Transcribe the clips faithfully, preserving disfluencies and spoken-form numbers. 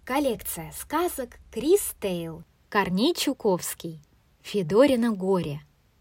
Коллекция сказок Крис Тейл. Корней Чуковский. Федорино горе.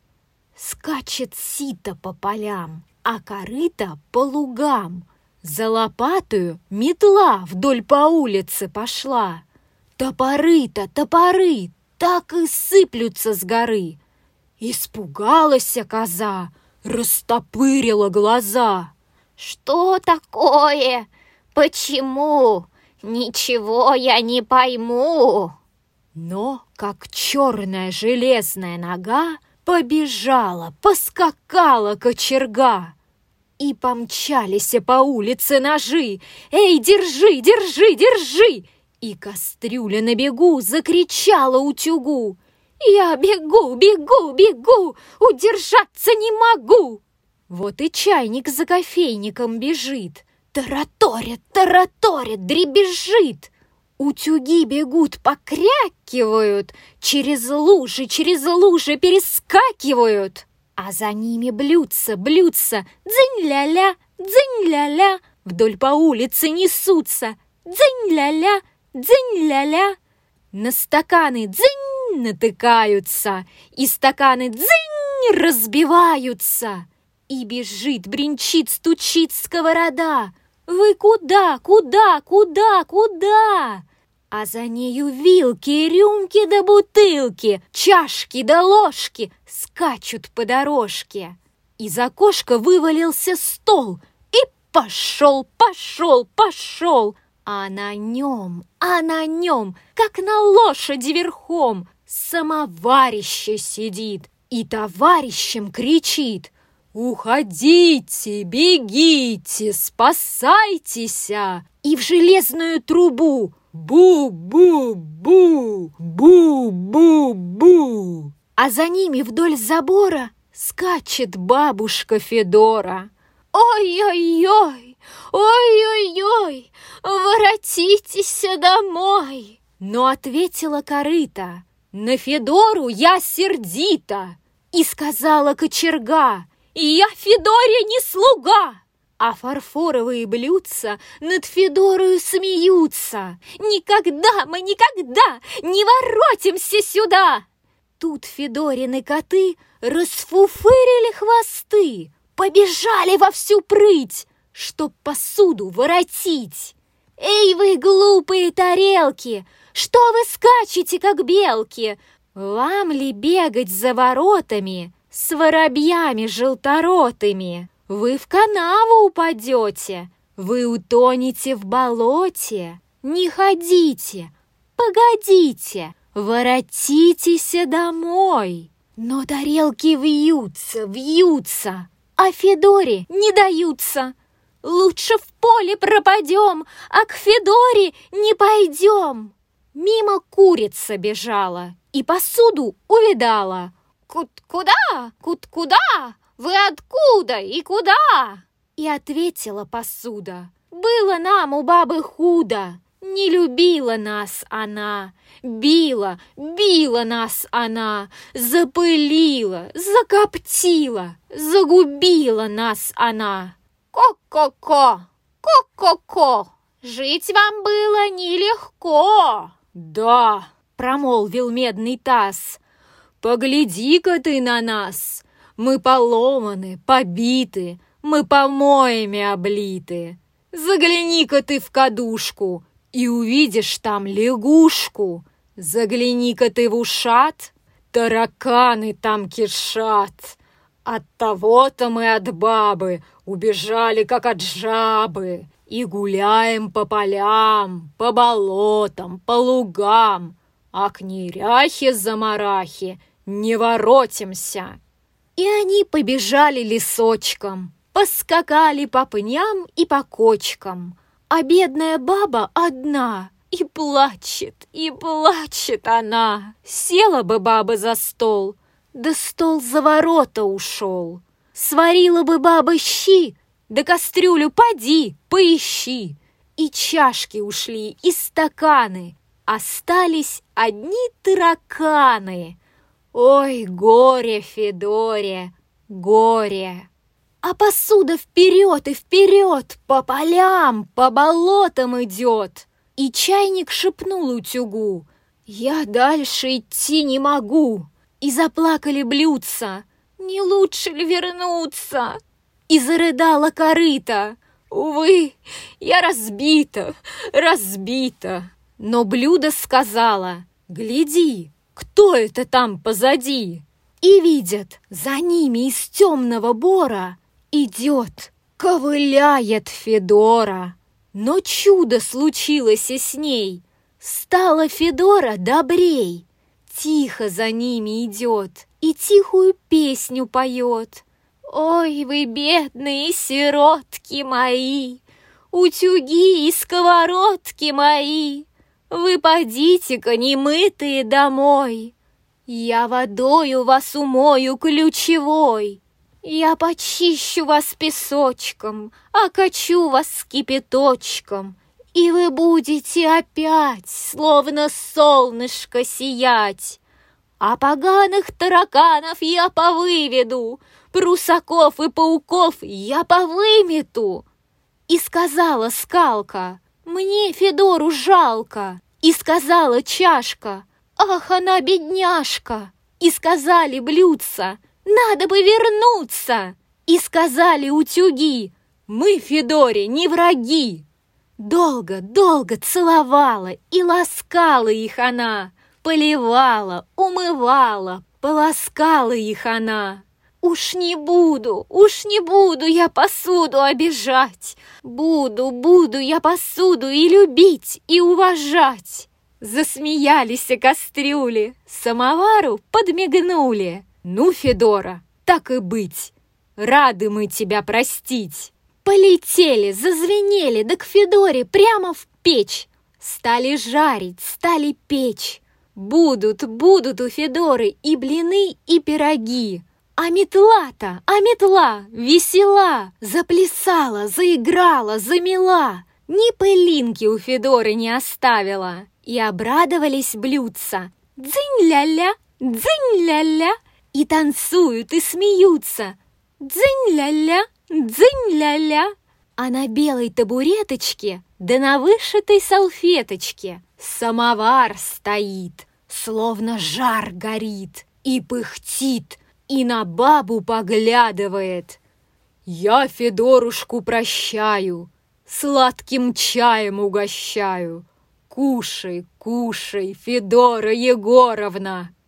Скачет сито по полям, а корыто по лугам. За лопатою метла вдоль по улице пошла. Топоры-то, топоры, так и сыплются с горы. Испугалась коза, растопырила глаза. «Что такое? Почему? Ничего я не пойму!» Но, как черная железная нога, побежала, поскакала кочерга. И помчались по улице ножи. «Эй, держи, держи, держи!» И кастрюля на бегу закричала утюгу: «Я бегу, бегу, бегу, удержаться не могу!» Вот и чайник за кофейником бежит, тараторит, тараторит, дребезжит. Утюги бегут, покрякивают, через лужи, через лужи перескакивают. А за ними блюдца, блюдца, дзынь-ля-ля, дзынь-ля-ля, вдоль по улице несутся, дзынь-ля-ля, дзынь-ля-ля. На стаканы дзынь натыкаются, и стаканы дзынь разбиваются. И бежит, бренчит, стучит сковорода. «Вы куда, куда, куда, куда?» А за нею вилки, рюмки да бутылки, чашки да ложки скачут по дорожке. Из окошка вывалился стол и пошел, пошел, пошел. А на нем, а на нем, как на лошади верхом, самоварище сидит и товарищем кричит: «Уходите, бегите, спасайтесь!» И в железную трубу: «Бу-бу-бу! Бу-бу-бу!» А за ними вдоль забора скачет бабушка Федора. «Ой-ой-ой! Ой-ой-ой! Воротитесь домой!» Но ответила корыто: «На Федору я сердита!» И сказала кочерга: «Я Федоре не слуга!» А фарфоровые блюдца над Федорою смеются: «Никогда мы, никогда не воротимся сюда!» Тут Федорины коты расфуфырили хвосты, побежали во всю прыть, чтоб посуду воротить. «Эй, вы глупые тарелки! Что вы скачете, как белки? Вам ли бегать за воротами с воробьями желторотыми? Вы в канаву упадете, вы утонете в болоте. Не ходите, погодите, воротитесь домой!» Но тарелки вьются, вьются, а Федоре не даются. «Лучше в поле пропадем, а к Федоре не пойдем!» Мимо курица бежала и посуду увидала. «Куда? Куда? Вы откуда и куда?» И ответила посуда: «Было нам у бабы худо, не любила нас она, била, била нас она, запылила, закоптила, загубила нас она». «Ко-ко-ко, ко-ко-ко, жить вам было нелегко!» «Да», — промолвил медный таз, «погляди-ка ты на нас! Мы поломаны, побиты, мы помоями облиты. Загляни-ка ты в кадушку и увидишь там лягушку. Загляни-ка ты в ушат, тараканы там кишат. Оттого-то мы от бабы убежали, как от жабы, и гуляем по полям, по болотам, по лугам, а к неряхе-замарахе не воротимся». И они побежали лесочком, поскакали по пням и по кочкам, а бедная баба одна, и плачет, и плачет она. Села бы баба за стол, да стол за ворота ушел. Сварила бы баба щи, да кастрюлю поди, поищи. И чашки ушли, и стаканы, остались одни тараканы. Ой, горе Федоре, горе! А посуда вперед и вперед, по полям, по болотам идет. И чайник шепнул утюгу: «Я дальше идти не могу». И заплакали блюдца: «Не лучше ли вернуться?» И зарыдала корыта: «Увы, я разбита, разбита». Но блюдо сказала: «Гляди, кто это там позади?» И видят, за ними из темного бора идет, ковыляет Федора. Но чудо случилось и с ней. Стала Федора добрей. Тихо за ними идет и тихую песню поет. «Ой, вы бедные сиротки мои, утюги и сковородки мои, вы подите-ка немытые домой. Я водою вас умою ключевой, я почищу вас песочком, окачу вас кипяточком, и вы будете опять, словно солнышко, сиять. А поганых тараканов я повыведу, прусаков и пауков я повымету». И сказала скалка: «Мне Федору жалко». И сказала чашка: «Ах, она бедняжка». И сказали блюдца: «Надо бы вернуться». И сказали утюги: «Мы Федоре не враги». Долго-долго целовала и ласкала их она, поливала, умывала, поласкала их она. «Уж не буду, уж не буду я посуду обижать, буду, буду я посуду и любить, и уважать». Засмеялись кастрюли, самовару подмигнули. «Ну, Федора, так и быть, рады мы тебя простить». Полетели, зазвенели, да к Федоре прямо в печь. Стали жарить, стали печь. Будут, будут у Федоры и блины, и пироги. А метла-то, а метла весела, заплясала, заиграла, замела, ни пылинки у Федоры не оставила. И обрадовались блюдца: «Дзынь-ля-ля, дзынь-ля-ля», и танцуют, и смеются: «Дзынь-ля-ля, дзынь-ля-ля». А на белой табуреточке да на вышитой салфеточке самовар стоит, словно жар горит, и пыхтит, и на бабу поглядывает. «Я Федорушку прощаю, сладким чаем угощаю. Кушай, кушай, Федора Егоровна».